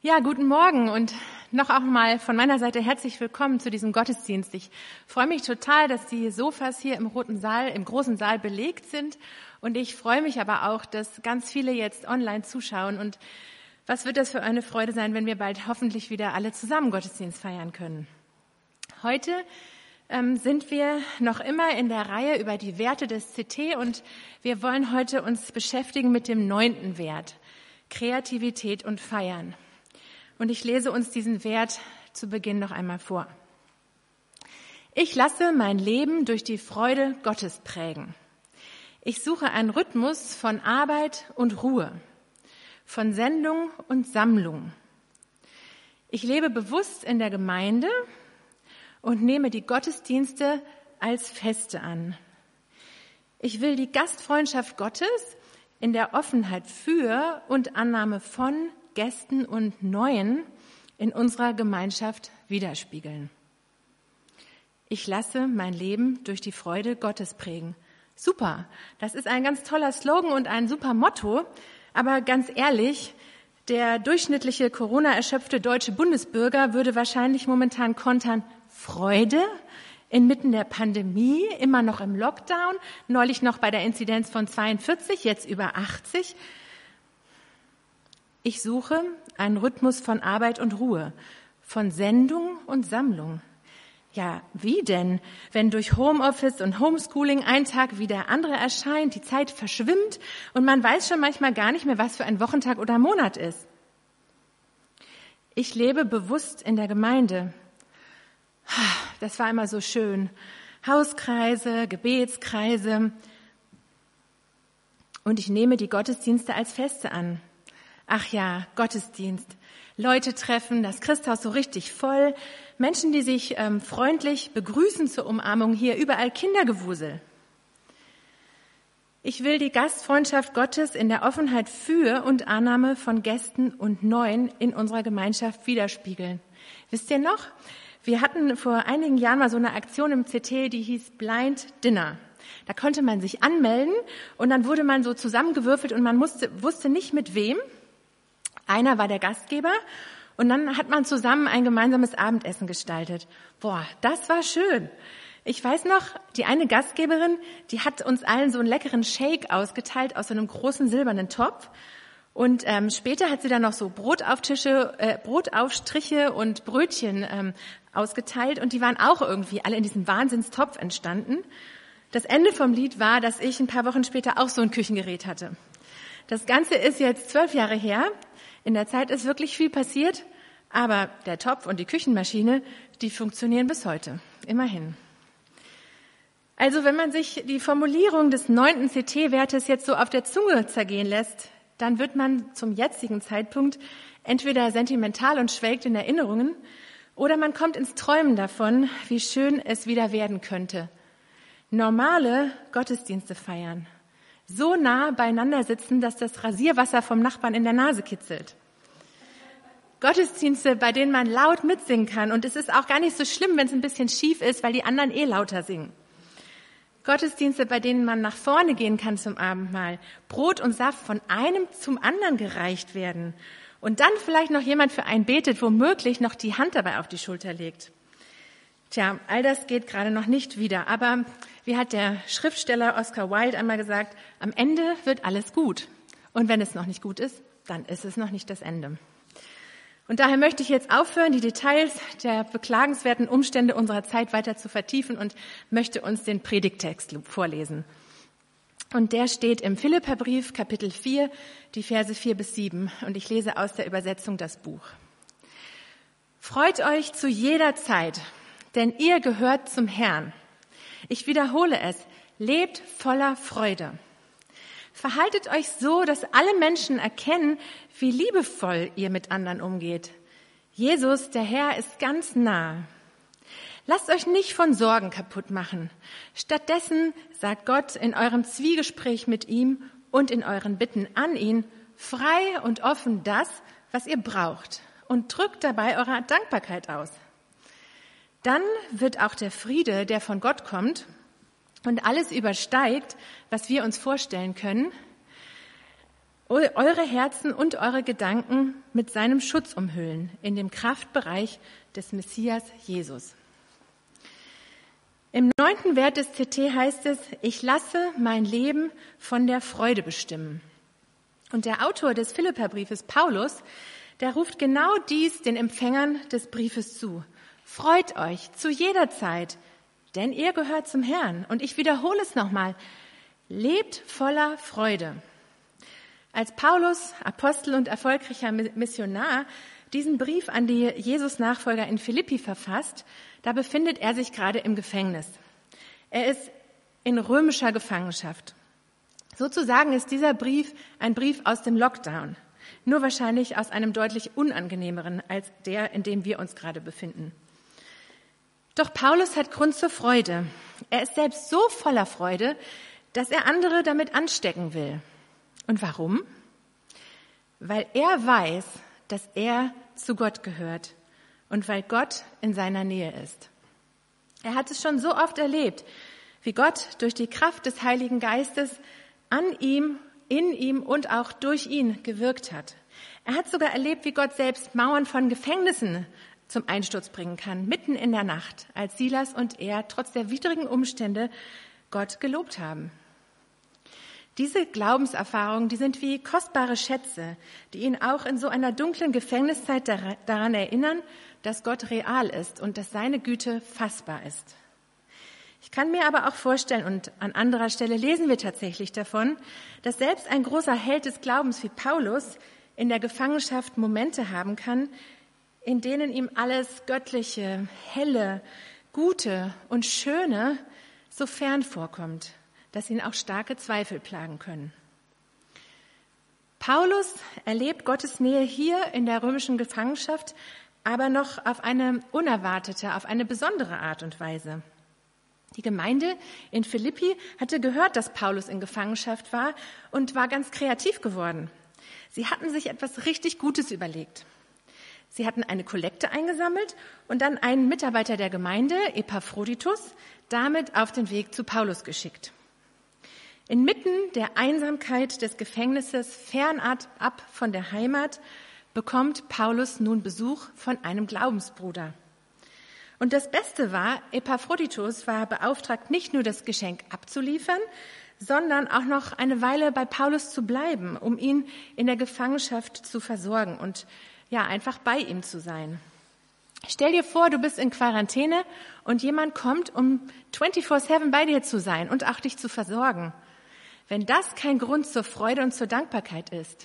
Ja, guten Morgen und noch auch mal von meiner Seite herzlich willkommen zu diesem Gottesdienst. Ich freue mich total, dass die Sofas hier im großen Saal belegt sind und ich freue mich aber auch, dass ganz viele jetzt online zuschauen und was wird das für eine Freude sein, wenn wir bald hoffentlich wieder alle zusammen Gottesdienst feiern können. Heute sind wir noch immer in der Reihe über die Werte des CT und wir wollen heute uns beschäftigen mit dem 9. Wert, Kreativität und Feiern. Und ich lese uns diesen Wert zu Beginn noch einmal vor. Ich lasse mein Leben durch die Freude Gottes prägen. Ich suche einen Rhythmus von Arbeit und Ruhe, von Sendung und Sammlung. Ich lebe bewusst in der Gemeinde und nehme die Gottesdienste als Feste an. Ich will die Gastfreundschaft Gottes in der Offenheit für und Annahme von Gästen und Neuen in unserer Gemeinschaft widerspiegeln. Ich lasse mein Leben durch die Freude Gottes prägen. Super, das ist ein ganz toller Slogan und ein super Motto, aber ganz ehrlich, der durchschnittliche Corona-erschöpfte deutsche Bundesbürger würde wahrscheinlich momentan kontern: Freude inmitten der Pandemie, immer noch im Lockdown, neulich noch bei der Inzidenz von 42, jetzt über 80. Ich suche einen Rhythmus von Arbeit und Ruhe, von Sendung und Sammlung. Ja, wie denn, wenn durch Homeoffice und Homeschooling ein Tag wie der andere erscheint, die Zeit verschwimmt und man weiß schon manchmal gar nicht mehr, was für ein Wochentag oder Monat ist? Ich lebe bewusst in der Gemeinde. Das war immer so schön. Hauskreise, Gebetskreise. Und ich nehme die Gottesdienste als Feste an. Ach ja, Gottesdienst. Leute treffen, das Christhaus so richtig voll. Menschen, die sich freundlich begrüßen zur Umarmung, hier überall Kindergewusel. Ich will die Gastfreundschaft Gottes in der Offenheit für und Annahme von Gästen und Neuen in unserer Gemeinschaft widerspiegeln. Wisst ihr noch? Wir hatten vor einigen Jahren mal so eine Aktion im CT, die hieß Blind Dinner. Da konnte man sich anmelden und dann wurde man so zusammengewürfelt und man wusste nicht mit wem. Einer war der Gastgeber und dann hat man zusammen ein gemeinsames Abendessen gestaltet. Boah, das war schön. Ich weiß noch, die eine Gastgeberin, die hat uns allen so einen leckeren Shake ausgeteilt aus so einem großen silbernen Topf. Und später hat sie dann noch so Brotaufstriche und Brötchen ausgeteilt und die waren auch irgendwie alle in diesem Wahnsinnstopf entstanden. Das Ende vom Lied war, dass ich ein paar Wochen später auch so ein Küchengerät hatte. Das Ganze ist jetzt 12 Jahre her. In der Zeit ist wirklich viel passiert, aber der Topf und die Küchenmaschine, die funktionieren bis heute. Immerhin. Also wenn man sich die Formulierung des 9. CT-Wertes jetzt so auf der Zunge zergehen lässt, dann wird man zum jetzigen Zeitpunkt entweder sentimental und schwelgt in Erinnerungen oder man kommt ins Träumen davon, wie schön es wieder werden könnte. Normale Gottesdienste feiern. So nah beieinander sitzen, dass das Rasierwasser vom Nachbarn in der Nase kitzelt. Gottesdienste, bei denen man laut mitsingen kann. Und es ist auch gar nicht so schlimm, wenn es ein bisschen schief ist, weil die anderen lauter singen. Gottesdienste, bei denen man nach vorne gehen kann zum Abendmahl. Brot und Saft von einem zum anderen gereicht werden. Und dann vielleicht noch jemand für einen betet, womöglich noch die Hand dabei auf die Schulter legt. Tja, all das geht gerade noch nicht wieder. Aber wie hat der Schriftsteller Oscar Wilde einmal gesagt, am Ende wird alles gut. Und wenn es noch nicht gut ist, dann ist es noch nicht das Ende. Und daher möchte ich jetzt aufhören, die Details der beklagenswerten Umstände unserer Zeit weiter zu vertiefen und möchte uns den Predigttext vorlesen. Und der steht im Philipperbrief, Kapitel 4, die Verse 4 bis 7. Und ich lese aus der Übersetzung das Buch. Freut euch zu jeder Zeit, denn ihr gehört zum Herrn. Ich wiederhole es, lebt voller Freude. Verhaltet euch so, dass alle Menschen erkennen, wie liebevoll ihr mit anderen umgeht. Jesus, der Herr, ist ganz nah. Lasst euch nicht von Sorgen kaputt machen. Stattdessen sagt Gott in eurem Zwiegespräch mit ihm und in euren Bitten an ihn frei und offen das, was ihr braucht, und drückt dabei eure Dankbarkeit aus. Dann wird auch der Friede, der von Gott kommt und alles übersteigt, was wir uns vorstellen können, eure Herzen und eure Gedanken mit seinem Schutz umhüllen, in dem Kraftbereich des Messias Jesus. Im 9. Wert des CT heißt es, ich lasse mein Leben von der Freude bestimmen. Und der Autor des Philipperbriefes, Paulus, der ruft genau dies den Empfängern des Briefes zu. Freut euch zu jeder Zeit, denn ihr gehört zum Herrn. Und ich wiederhole es nochmal, lebt voller Freude. Als Paulus, Apostel und erfolgreicher Missionar, diesen Brief an die Jesus-Nachfolger in Philippi verfasst, da befindet er sich gerade im Gefängnis. Er ist in römischer Gefangenschaft. Sozusagen ist dieser Brief ein Brief aus dem Lockdown, nur wahrscheinlich aus einem deutlich unangenehmeren als der, in dem wir uns gerade befinden. Doch Paulus hat Grund zur Freude. Er ist selbst so voller Freude, dass er andere damit anstecken will. Und warum? Weil er weiß, dass er zu Gott gehört und weil Gott in seiner Nähe ist. Er hat es schon so oft erlebt, wie Gott durch die Kraft des Heiligen Geistes an ihm, in ihm und auch durch ihn gewirkt hat. Er hat sogar erlebt, wie Gott selbst Mauern von Gefängnissen zum Einsturz bringen kann, mitten in der Nacht, als Silas und er trotz der widrigen Umstände Gott gelobt haben. Diese Glaubenserfahrungen, die sind wie kostbare Schätze, die ihn auch in so einer dunklen Gefängniszeit daran erinnern, dass Gott real ist und dass seine Güte fassbar ist. Ich kann mir aber auch vorstellen, und an anderer Stelle lesen wir tatsächlich davon, dass selbst ein großer Held des Glaubens wie Paulus in der Gefangenschaft Momente haben kann, in denen ihm alles Göttliche, Helle, Gute und Schöne so fern vorkommt, dass ihn auch starke Zweifel plagen können. Paulus erlebt Gottes Nähe hier in der römischen Gefangenschaft, aber noch auf eine unerwartete, auf eine besondere Art und Weise. Die Gemeinde in Philippi hatte gehört, dass Paulus in Gefangenschaft war und war ganz kreativ geworden. Sie hatten sich etwas richtig Gutes überlegt. Sie hatten eine Kollekte eingesammelt und dann einen Mitarbeiter der Gemeinde, Epaphroditus, damit auf den Weg zu Paulus geschickt. Inmitten der Einsamkeit des Gefängnisses, fernab von der Heimat, bekommt Paulus nun Besuch von einem Glaubensbruder. Und das Beste war, Epaphroditus war beauftragt, nicht nur das Geschenk abzuliefern, sondern auch noch eine Weile bei Paulus zu bleiben, um ihn in der Gefangenschaft zu versorgen und ja, einfach bei ihm zu sein. Stell dir vor, du bist in Quarantäne und jemand kommt, um 24/7 bei dir zu sein und auch dich zu versorgen. Wenn das kein Grund zur Freude und zur Dankbarkeit ist.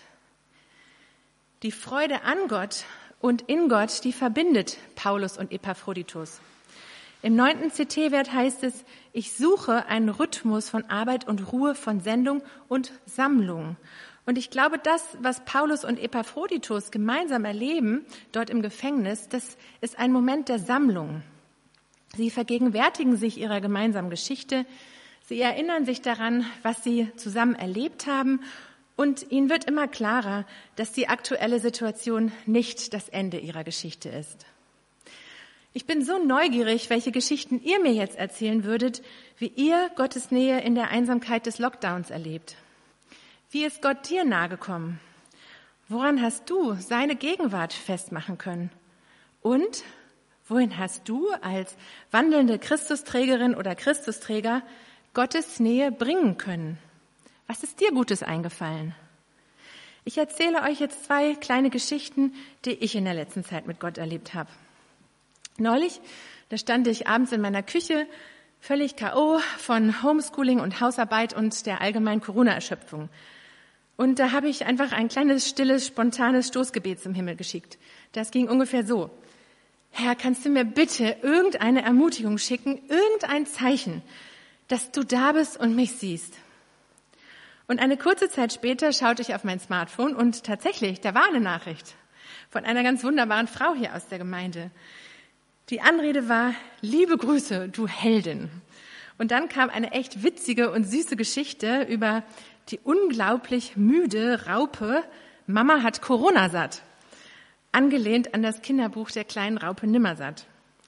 Die Freude an Gott und in Gott, die verbindet Paulus und Epaphroditus. Im 9. CT-Wert heißt es, ich suche einen Rhythmus von Arbeit und Ruhe, von Sendung und Sammlung. Und ich glaube, das, was Paulus und Epaphroditus gemeinsam erleben, dort im Gefängnis, das ist ein Moment der Sammlung. Sie vergegenwärtigen sich ihrer gemeinsamen Geschichte, sie erinnern sich daran, was sie zusammen erlebt haben und ihnen wird immer klarer, dass die aktuelle Situation nicht das Ende ihrer Geschichte ist. Ich bin so neugierig, welche Geschichten ihr mir jetzt erzählen würdet, wie ihr Gottes Nähe in der Einsamkeit des Lockdowns erlebt. Wie ist Gott dir nahegekommen? Woran hast du seine Gegenwart festmachen können? Und wohin hast du als wandelnde Christusträgerin oder Christusträger Gottes Nähe bringen können? Was ist dir Gutes eingefallen? Ich erzähle euch jetzt 2 kleine Geschichten, die ich in der letzten Zeit mit Gott erlebt habe. Neulich, da stand ich abends in meiner Küche, völlig K.O. von Homeschooling und Hausarbeit und der allgemeinen Corona-Erschöpfung. Und da habe ich einfach ein kleines, stilles, spontanes Stoßgebet zum Himmel geschickt. Das ging ungefähr so. Herr, kannst du mir bitte irgendeine Ermutigung schicken, irgendein Zeichen, dass du da bist und mich siehst? Und eine kurze Zeit später schaute ich auf mein Smartphone und tatsächlich, da war eine Nachricht von einer ganz wunderbaren Frau hier aus der Gemeinde. Die Anrede war, liebe Grüße, du Heldin. Und dann kam eine echt witzige und süße Geschichte über die unglaublich müde Raupe Mama hat Corona satt, angelehnt an das Kinderbuch der kleinen Raupe Nimmersatt.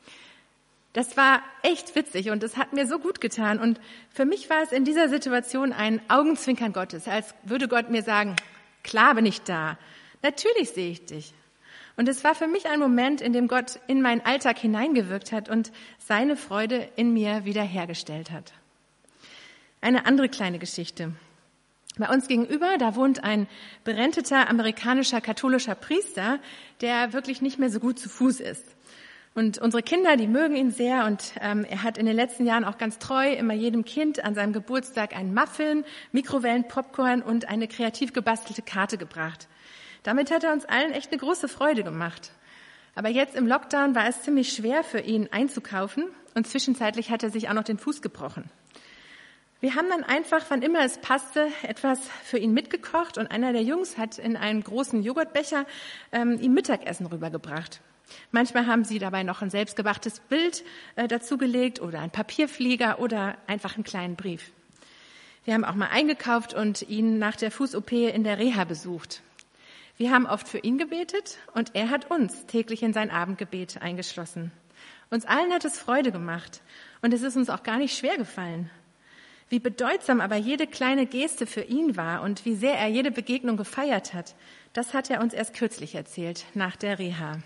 Das war echt witzig und es hat mir so gut getan. Und für mich war es in dieser Situation ein Augenzwinkern Gottes, als würde Gott mir sagen, Klar bin ich da. Natürlich sehe ich dich. Und es war für mich ein Moment, in dem Gott in meinen Alltag hineingewirkt hat und seine Freude in mir wiederhergestellt hat. Eine andere kleine Geschichte. Bei uns gegenüber, da wohnt ein berenteter amerikanischer katholischer Priester, der wirklich nicht mehr so gut zu Fuß ist. Und unsere Kinder, die mögen ihn sehr und er hat in den letzten Jahren auch ganz treu immer jedem Kind an seinem Geburtstag einen Muffin, Mikrowellen-Popcorn und eine kreativ gebastelte Karte gebracht. Damit hat er uns allen echt eine große Freude gemacht. Aber jetzt im Lockdown war es ziemlich schwer für ihn einzukaufen und zwischenzeitlich hat er sich auch noch den Fuß gebrochen. Wir haben dann einfach, wann immer es passte, etwas für ihn mitgekocht und einer der Jungs hat in einen großen Joghurtbecher ihm Mittagessen rübergebracht. Manchmal haben sie dabei noch ein selbstgemachtes Bild dazugelegt oder einen Papierflieger oder einfach einen kleinen Brief. Wir haben auch mal eingekauft und ihn nach der Fuß-OP in der Reha besucht. Wir haben oft für ihn gebetet und er hat uns täglich in sein Abendgebet eingeschlossen. Uns allen hat es Freude gemacht und es ist uns auch gar nicht schwer gefallen. Wie bedeutsam aber jede kleine Geste für ihn war und wie sehr er jede Begegnung gefeiert hat, das hat er uns erst kürzlich erzählt, nach der Reha.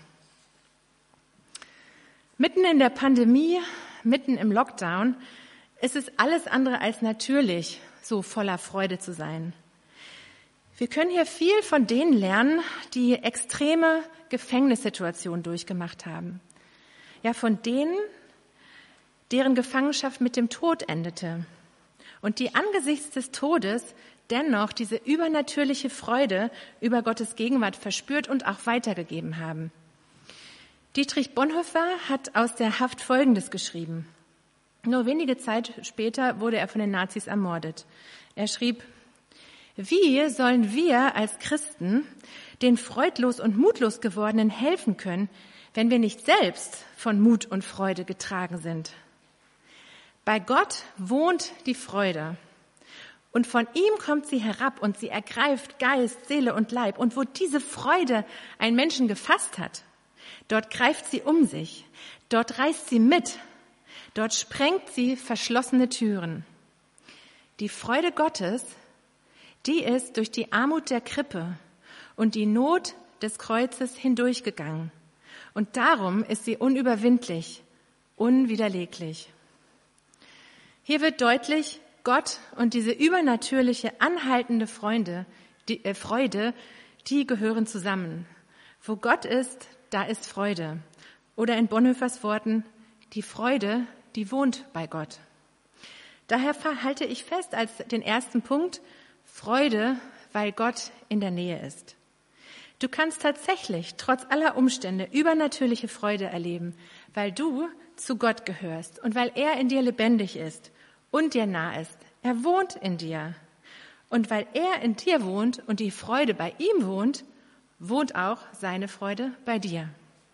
Mitten in der Pandemie, mitten im Lockdown, ist es alles andere als natürlich, so voller Freude zu sein. Wir können hier viel von denen lernen, die extreme Gefängnissituationen durchgemacht haben. Ja, von denen, deren Gefangenschaft mit dem Tod endete. Und die angesichts des Todes dennoch diese übernatürliche Freude über Gottes Gegenwart verspürt und auch weitergegeben haben. Dietrich Bonhoeffer hat aus der Haft Folgendes geschrieben. Nur wenige Zeit später wurde er von den Nazis ermordet. Er schrieb: Wie sollen wir als Christen den freudlos und mutlos gewordenen helfen können, wenn wir nicht selbst von Mut und Freude getragen sind? Bei Gott wohnt die Freude und von ihm kommt sie herab und sie ergreift Geist, Seele und Leib. Und wo diese Freude einen Menschen gefasst hat, dort greift sie um sich, dort reißt sie mit, dort sprengt sie verschlossene Türen. Die Freude Gottes, die ist durch die Armut der Krippe und die Not des Kreuzes hindurchgegangen. Und darum ist sie unüberwindlich, unwiderleglich. Hier wird deutlich, Gott und diese übernatürliche, anhaltende Freude, die gehören zusammen. Wo Gott ist, da ist Freude. Oder in Bonhoeffers Worten, die Freude, die wohnt bei Gott. Daher halte ich fest als den ersten Punkt, Freude, weil Gott in der Nähe ist. Du kannst tatsächlich trotz aller Umstände übernatürliche Freude erleben, weil du zu Gott gehörst und weil er in dir lebendig ist und dir nah ist. Er wohnt in dir. Und weil er in dir wohnt und die Freude bei ihm wohnt, wohnt auch seine Freude bei dir.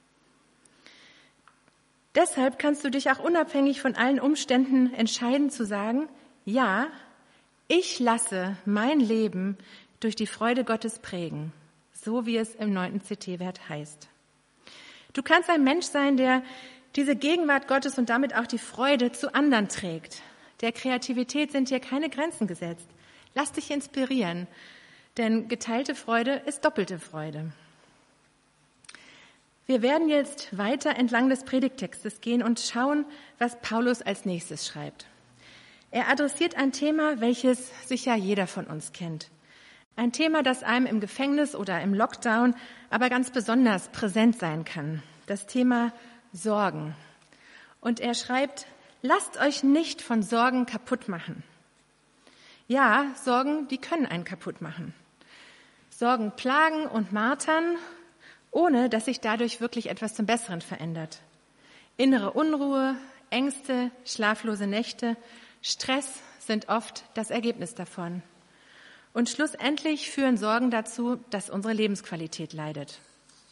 Deshalb kannst du dich auch unabhängig von allen Umständen entscheiden zu sagen, ja, ich lasse mein Leben durch die Freude Gottes prägen, so wie es im 9. CT-Wert heißt. Du kannst ein Mensch sein, der diese Gegenwart Gottes und damit auch die Freude zu anderen trägt. Der Kreativität sind hier keine Grenzen gesetzt. Lass dich inspirieren, denn geteilte Freude ist doppelte Freude. Wir werden jetzt weiter entlang des Predigttextes gehen und schauen, was Paulus als nächstes schreibt. Er adressiert ein Thema, welches sicher jeder von uns kennt. Ein Thema, das einem im Gefängnis oder im Lockdown aber ganz besonders präsent sein kann. Das Thema Sorgen. Und er schreibt, lasst euch nicht von Sorgen kaputt machen. Ja, Sorgen, die können einen kaputt machen. Sorgen plagen und martern, ohne dass sich dadurch wirklich etwas zum Besseren verändert. Innere Unruhe, Ängste, schlaflose Nächte, Stress sind oft das Ergebnis davon. Und schlussendlich führen Sorgen dazu, dass unsere Lebensqualität leidet.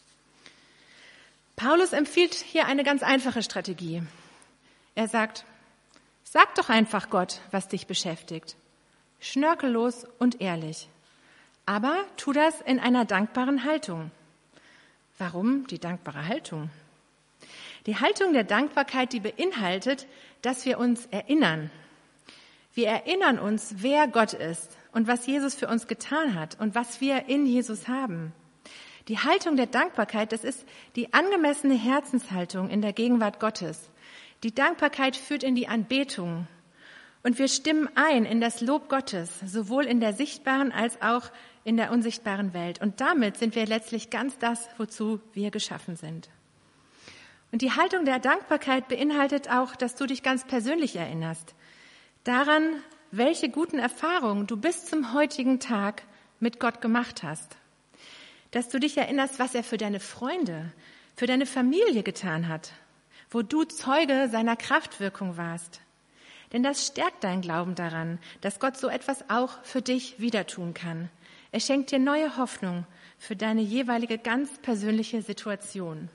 Paulus empfiehlt hier eine ganz einfache Strategie. Er sagt, sag doch einfach Gott, was dich beschäftigt. Schnörkellos und ehrlich. Aber tu das in einer dankbaren Haltung. Warum die dankbare Haltung? Die Haltung der Dankbarkeit, die beinhaltet, dass wir uns erinnern. Wir erinnern uns, wer Gott ist und was Jesus für uns getan hat und was wir in Jesus haben. Die Haltung der Dankbarkeit, das ist die angemessene Herzenshaltung in der Gegenwart Gottes. Die Dankbarkeit führt in die Anbetung. Und wir stimmen ein in das Lob Gottes, sowohl in der sichtbaren als auch in der unsichtbaren Welt. Und damit sind wir letztlich ganz das, wozu wir geschaffen sind. Und die Haltung der Dankbarkeit beinhaltet auch, dass du dich ganz persönlich erinnerst. Daran, welche guten Erfahrungen du bis zum heutigen Tag mit Gott gemacht hast. Dass du dich erinnerst, was er für deine Freunde, für deine Familie getan hat, wo du Zeuge seiner Kraftwirkung warst. Denn das stärkt deinen Glauben daran, dass Gott so etwas auch für dich wieder tun kann. Er schenkt dir neue Hoffnung für deine jeweilige ganz persönliche Situation.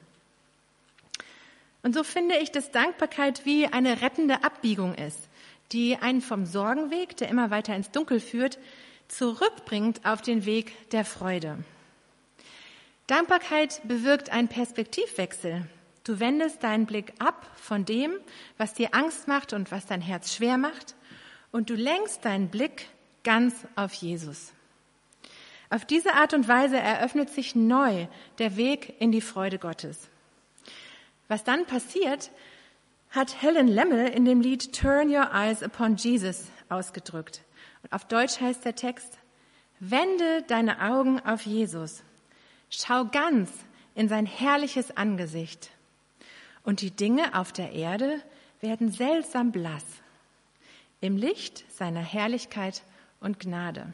Und so finde ich, dass Dankbarkeit wie eine rettende Abbiegung ist, die einen vom Sorgenweg, der immer weiter ins Dunkel führt, zurückbringt auf den Weg der Freude. Dankbarkeit bewirkt einen Perspektivwechsel. Du wendest deinen Blick ab von dem, was dir Angst macht und was dein Herz schwer macht, und du lenkst deinen Blick ganz auf Jesus. Auf diese Art und Weise eröffnet sich neu der Weg in die Freude Gottes. Was dann passiert, hat Helen Lemmel in dem Lied Turn Your Eyes Upon Jesus ausgedrückt. Und auf Deutsch heißt der Text: Wende deine Augen auf Jesus. Schau ganz in sein herrliches Angesicht. Und die Dinge auf der Erde werden seltsam blass im Licht seiner Herrlichkeit und Gnade.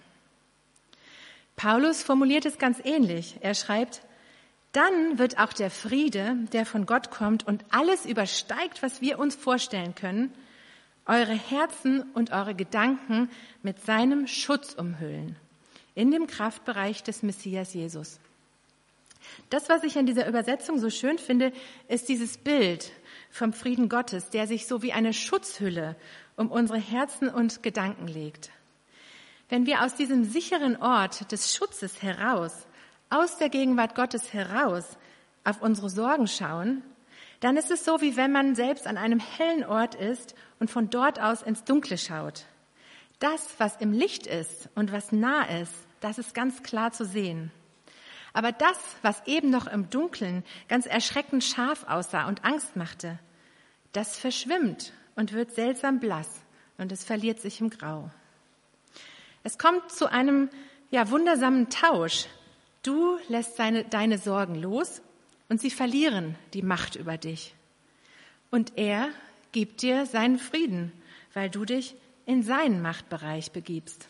Paulus formuliert es ganz ähnlich. Er schreibt: Dann wird auch der Friede, der von Gott kommt und alles übersteigt, was wir uns vorstellen können, eure Herzen und eure Gedanken mit seinem Schutz umhüllen, in dem Kraftbereich des Messias Jesus. Das, was ich an dieser Übersetzung so schön finde, ist dieses Bild vom Frieden Gottes, der sich so wie eine Schutzhülle um unsere Herzen und Gedanken legt. Wenn wir aus diesem sicheren Ort des Schutzes heraus, aus der Gegenwart Gottes heraus, auf unsere Sorgen schauen, dann ist es so, wie wenn man selbst an einem hellen Ort ist und von dort aus ins Dunkle schaut. Das, was im Licht ist und was nah ist, das ist ganz klar zu sehen. Aber das, was eben noch im Dunkeln ganz erschreckend scharf aussah und Angst machte, das verschwimmt und wird seltsam blass und es verliert sich im Grau. Es kommt zu einem wundersamen Tausch. Du lässt deine Sorgen los und sie verlieren die Macht über dich. Und er gibt dir seinen Frieden, weil du dich in seinen Machtbereich begibst.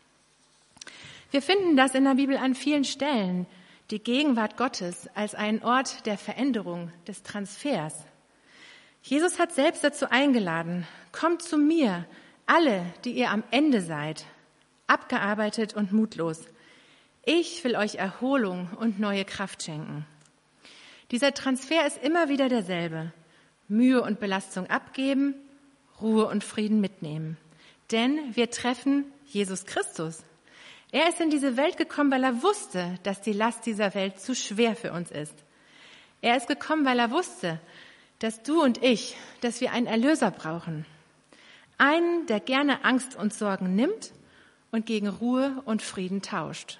Wir finden das in der Bibel an vielen Stellen, die Gegenwart Gottes als einen Ort der Veränderung, des Transfers. Jesus hat selbst dazu eingeladen: Kommt zu mir, alle, die ihr am Ende seid, abgearbeitet und mutlos. Ich will euch Erholung und neue Kraft schenken. Dieser Transfer ist immer wieder derselbe. Mühe und Belastung abgeben, Ruhe und Frieden mitnehmen. Denn wir treffen Jesus Christus. Er ist in diese Welt gekommen, weil er wusste, dass die Last dieser Welt zu schwer für uns ist. Er ist gekommen, weil er wusste, dass du und ich, dass wir einen Erlöser brauchen. Einen, der gerne Angst und Sorgen nimmt und gegen Ruhe und Frieden tauscht.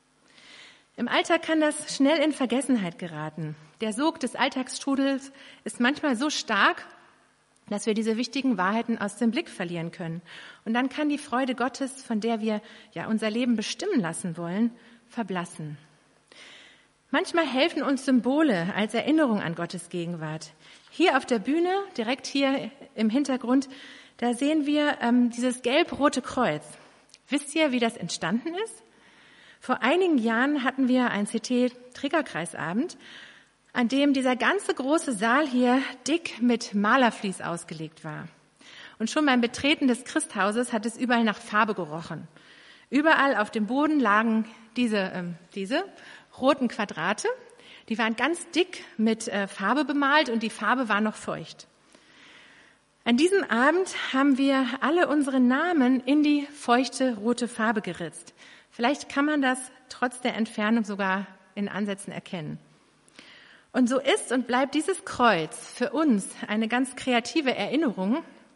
Im Alltag kann das schnell in Vergessenheit geraten. Der Sog des Alltagsstrudels ist manchmal so stark, dass wir diese wichtigen Wahrheiten aus dem Blick verlieren können. Und dann kann die Freude Gottes, von der wir unser Leben bestimmen lassen wollen, verblassen. Manchmal helfen uns Symbole als Erinnerung an Gottes Gegenwart. Hier auf der Bühne, direkt hier im Hintergrund, da sehen wir dieses gelb-rote Kreuz. Wisst ihr, wie das entstanden ist? Vor einigen Jahren hatten wir einen CT-Trägerkreisabend, an dem dieser ganze große Saal hier dick mit Malervlies ausgelegt war. Und schon beim Betreten des Christhauses hat es überall nach Farbe gerochen. Überall auf dem Boden lagen diese roten Quadrate. Die waren ganz dick mit Farbe bemalt und die Farbe war noch feucht. An diesem Abend haben wir alle unsere Namen in die feuchte rote Farbe geritzt. Vielleicht kann man das trotz der Entfernung sogar in Ansätzen erkennen. Und so ist und bleibt dieses Kreuz für uns eine ganz kreative Erinnerung,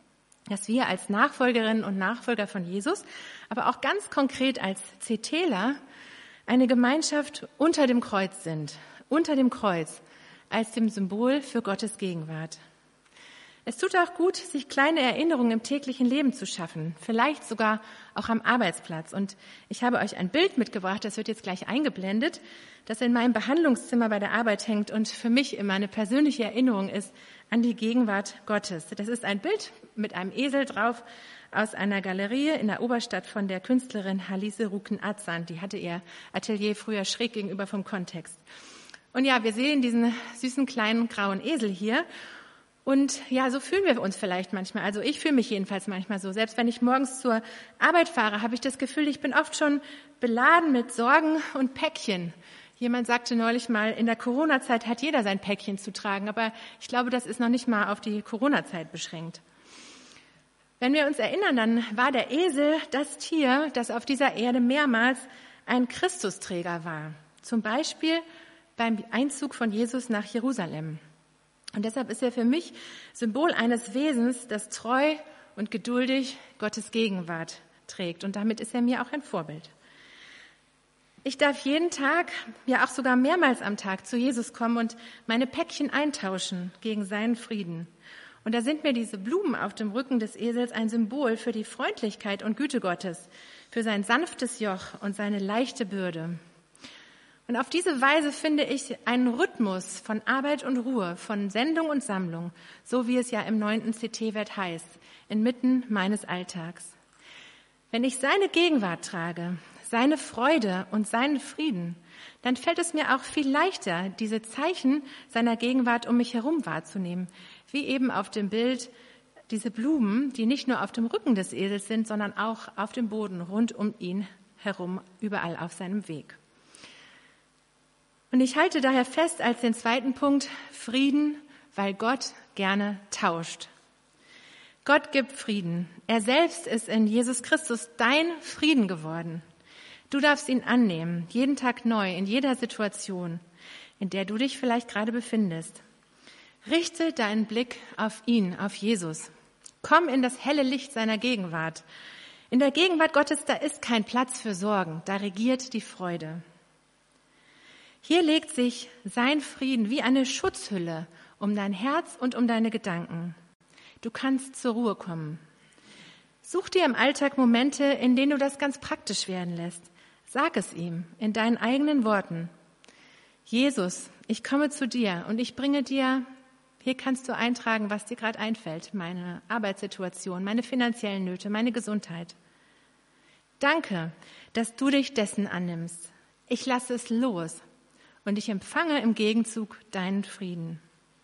dass wir als Nachfolgerinnen und Nachfolger von Jesus, aber auch ganz konkret als CTler, eine Gemeinschaft unter dem Kreuz sind, unter dem Kreuz, als dem Symbol für Gottes Gegenwart. Es tut auch gut, sich kleine Erinnerungen im täglichen Leben zu schaffen, vielleicht sogar auch am Arbeitsplatz. Und ich habe euch ein Bild mitgebracht, das wird jetzt gleich eingeblendet, das in meinem Behandlungszimmer bei der Arbeit hängt und für mich immer eine persönliche Erinnerung ist an die Gegenwart Gottes. Das ist ein Bild mit einem Esel drauf aus einer Galerie in der Oberstadt von der Künstlerin Halise Ruken-Azan. Die hatte ihr Atelier früher schräg gegenüber vom Kontext. Und ja, wir sehen diesen süßen kleinen grauen Esel hier. Und ja, so fühlen wir uns vielleicht manchmal. Also ich fühle mich jedenfalls manchmal so. Selbst wenn ich morgens zur Arbeit fahre, habe ich das Gefühl, ich bin oft schon beladen mit Sorgen und Päckchen. Jemand sagte neulich mal, in der Corona-Zeit hat jeder sein Päckchen zu tragen. Aber ich glaube, das ist noch nicht mal auf die Corona-Zeit beschränkt. Wenn wir uns erinnern, dann war der Esel das Tier, das auf dieser Erde mehrmals ein Christusträger war. Zum Beispiel beim Einzug von Jesus nach Jerusalem. Und deshalb ist er für mich Symbol eines Wesens, das treu und geduldig Gottes Gegenwart trägt. Und damit ist er mir auch ein Vorbild. Ich darf jeden Tag, ja auch sogar mehrmals am Tag zu Jesus kommen und meine Päckchen eintauschen gegen seinen Frieden. Und da sind mir diese Blumen auf dem Rücken des Esels ein Symbol für die Freundlichkeit und Güte Gottes, für sein sanftes Joch und seine leichte Bürde. Und auf diese Weise finde ich einen Rhythmus von Arbeit und Ruhe, von Sendung und Sammlung, so wie es ja im 9. CT-Wert heißt, inmitten meines Alltags. Wenn ich seine Gegenwart trage, seine Freude und seinen Frieden, dann fällt es mir auch viel leichter, diese Zeichen seiner Gegenwart um mich herum wahrzunehmen, wie eben auf dem Bild diese Blumen, die nicht nur auf dem Rücken des Esels sind, sondern auch auf dem Boden rund um ihn herum, überall auf seinem Weg. Und ich halte daher fest als den zweiten Punkt Frieden, weil Gott gerne tauscht. Gott gibt Frieden. Er selbst ist in Jesus Christus dein Frieden geworden. Du darfst ihn annehmen, jeden Tag neu, in jeder Situation, in der du dich vielleicht gerade befindest. Richte deinen Blick auf ihn, auf Jesus. Komm in das helle Licht seiner Gegenwart. In der Gegenwart Gottes, da ist kein Platz für Sorgen, da regiert die Freude. Hier legt sich sein Frieden wie eine Schutzhülle um dein Herz und um deine Gedanken. Du kannst zur Ruhe kommen. Such dir im Alltag Momente, in denen du das ganz praktisch werden lässt. Sag es ihm in deinen eigenen Worten. Jesus, ich komme zu dir und ich bringe dir, hier kannst du eintragen, was dir gerade einfällt, meine Arbeitssituation, meine finanziellen Nöte, meine Gesundheit. Danke, dass du dich dessen annimmst. Ich lasse es los. Und ich empfange im Gegenzug deinen Frieden.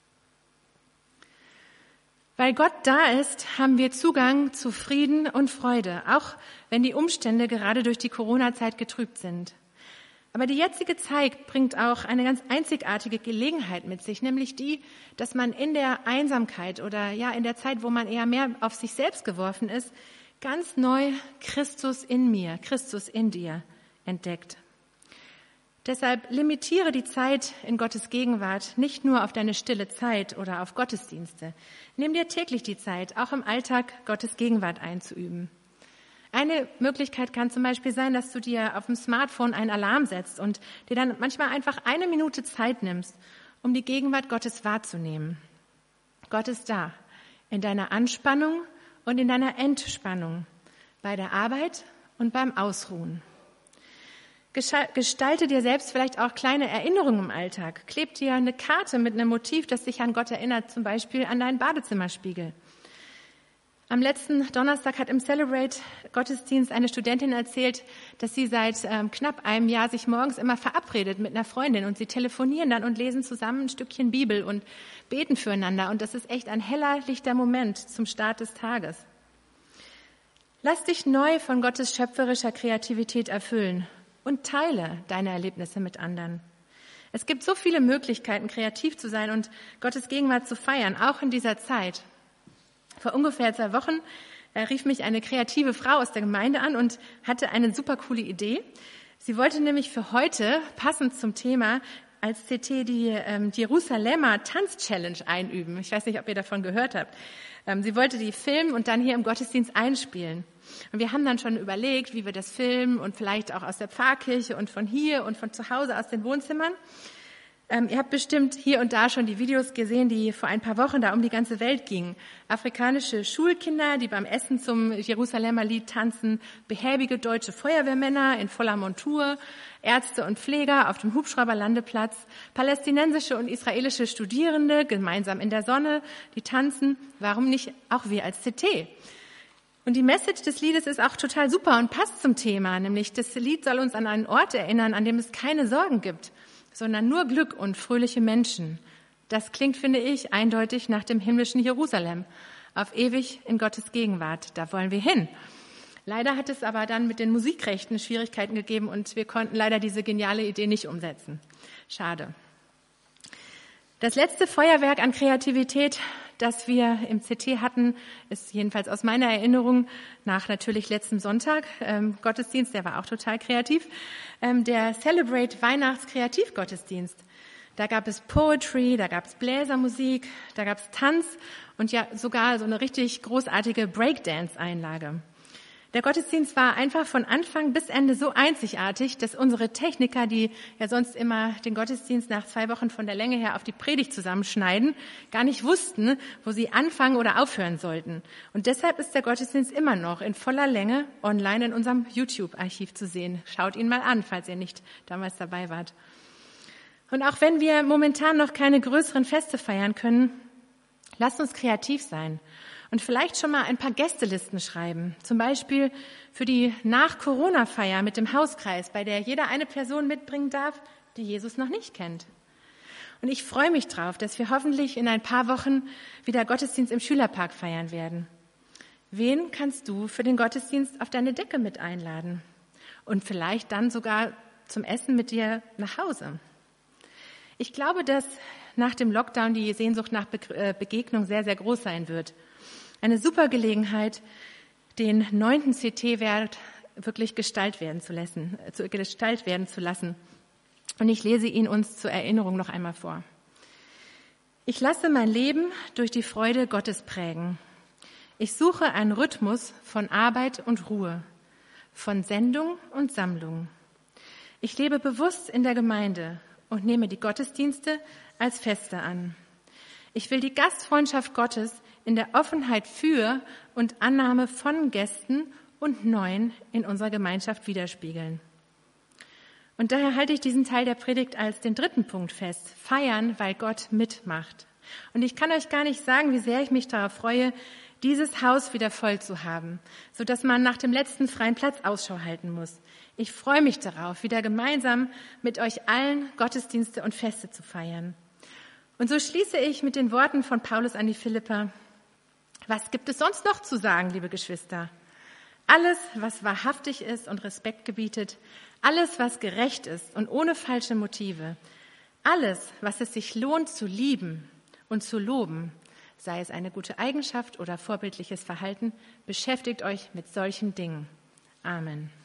Weil Gott da ist, haben wir Zugang zu Frieden und Freude, auch wenn die Umstände gerade durch die Corona-Zeit getrübt sind. Aber die jetzige Zeit bringt auch eine ganz einzigartige Gelegenheit mit sich, nämlich die, dass man in der Einsamkeit oder ja in der Zeit, wo man eher mehr auf sich selbst geworfen ist, ganz neu Christus in mir, Christus in dir entdeckt. Deshalb limitiere die Zeit in Gottes Gegenwart nicht nur auf deine stille Zeit oder auf Gottesdienste. Nimm dir täglich die Zeit, auch im Alltag Gottes Gegenwart einzuüben. Eine Möglichkeit kann zum Beispiel sein, dass du dir auf dem Smartphone einen Alarm setzt und dir dann manchmal einfach 1 Minute Zeit nimmst, um die Gegenwart Gottes wahrzunehmen. Gott ist da, in deiner Anspannung und in deiner Entspannung, bei der Arbeit und beim Ausruhen. Gestalte dir selbst vielleicht auch kleine Erinnerungen im Alltag. Kleb dir eine Karte mit einem Motiv, das dich an Gott erinnert, zum Beispiel an deinen Badezimmerspiegel. Am letzten Donnerstag hat im Celebrate-Gottesdienst eine Studentin erzählt, dass sie seit knapp einem Jahr sich morgens immer verabredet mit einer Freundin und sie telefonieren dann und lesen zusammen ein Stückchen Bibel und beten füreinander. Und das ist echt ein heller, lichter Moment zum Start des Tages. Lass dich neu von Gottes schöpferischer Kreativität erfüllen. Und teile deine Erlebnisse mit anderen. Es gibt so viele Möglichkeiten, kreativ zu sein und Gottes Gegenwart zu feiern, auch in dieser Zeit. Vor ungefähr 2 Wochen rief mich eine kreative Frau aus der Gemeinde an und hatte eine super coole Idee. Sie wollte nämlich für heute, passend zum Thema, als CT die Jerusalemer Tanz-Challenge einüben. Ich weiß nicht, ob ihr davon gehört habt. Sie wollte die filmen und dann hier im Gottesdienst einspielen. Und wir haben dann schon überlegt, wie wir das filmen und vielleicht auch aus der Pfarrkirche und von hier und von zu Hause aus den Wohnzimmern. Ihr habt bestimmt hier und da schon die Videos gesehen, die vor ein paar Wochen da um die ganze Welt gingen. Afrikanische Schulkinder, die beim Essen zum Jerusalemer Lied tanzen, behäbige deutsche Feuerwehrmänner in voller Montur, Ärzte und Pfleger auf dem Hubschrauberlandeplatz, palästinensische und israelische Studierende gemeinsam in der Sonne, die tanzen. Warum nicht auch wir als CT? Und die Message des Liedes ist auch total super und passt zum Thema, nämlich das Lied soll uns an einen Ort erinnern, an dem es keine Sorgen gibt, sondern nur Glück und fröhliche Menschen. Das klingt, finde ich, eindeutig nach dem himmlischen Jerusalem, auf ewig in Gottes Gegenwart. Da wollen wir hin. Leider hat es aber dann mit den Musikrechten Schwierigkeiten gegeben und wir konnten leider diese geniale Idee nicht umsetzen. Schade. Das letzte Feuerwerk an Kreativität, das wir im CT hatten, ist jedenfalls aus meiner Erinnerung nach natürlich letzten Sonntag, Gottesdienst, der war auch total kreativ, der Celebrate Weihnachts-Kreativgottesdienst. Da gab es Poetry, da gab es Bläsermusik, da gab es Tanz und ja sogar so eine richtig großartige Breakdance-Einlage. Der Gottesdienst war einfach von Anfang bis Ende so einzigartig, dass unsere Techniker, die ja sonst immer den Gottesdienst nach 2 Wochen von der Länge her auf die Predigt zusammenschneiden, gar nicht wussten, wo sie anfangen oder aufhören sollten. Und deshalb ist der Gottesdienst immer noch in voller Länge online in unserem YouTube-Archiv zu sehen. Schaut ihn mal an, falls ihr nicht damals dabei wart. Und auch wenn wir momentan noch keine größeren Feste feiern können, lasst uns kreativ sein. Und vielleicht schon mal ein paar Gästelisten schreiben. Zum Beispiel für die Nach-Corona-Feier mit dem Hauskreis, bei der jeder eine Person mitbringen darf, die Jesus noch nicht kennt. Und ich freue mich drauf, dass wir hoffentlich in ein paar Wochen wieder Gottesdienst im Schülerpark feiern werden. Wen kannst du für den Gottesdienst auf deine Decke mit einladen? Und vielleicht dann sogar zum Essen mit dir nach Hause. Ich glaube, dass nach dem Lockdown die Sehnsucht nach Begegnung sehr, sehr groß sein wird. Eine super Gelegenheit, den 9. CT-Wert wirklich Gestalt werden zu lassen. Und ich lese ihn uns zur Erinnerung noch einmal vor. Ich lasse mein Leben durch die Freude Gottes prägen. Ich suche einen Rhythmus von Arbeit und Ruhe, von Sendung und Sammlung. Ich lebe bewusst in der Gemeinde und nehme die Gottesdienste als Feste an. Ich will die Gastfreundschaft Gottes in der Offenheit für und Annahme von Gästen und Neuen in unserer Gemeinschaft widerspiegeln. Und daher halte ich diesen Teil der Predigt als den 3. Punkt fest. Feiern, weil Gott mitmacht. Und ich kann euch gar nicht sagen, wie sehr ich mich darauf freue, dieses Haus wieder voll zu haben, sodass man nach dem letzten freien Platz Ausschau halten muss. Ich freue mich darauf, wieder gemeinsam mit euch allen Gottesdienste und Feste zu feiern. Und so schließe ich mit den Worten von Paulus an die Philipper. Was gibt es sonst noch zu sagen, liebe Geschwister? Alles, was wahrhaftig ist und Respekt gebietet, alles, was gerecht ist und ohne falsche Motive, alles, was es sich lohnt zu lieben und zu loben, sei es eine gute Eigenschaft oder vorbildliches Verhalten, beschäftigt euch mit solchen Dingen. Amen.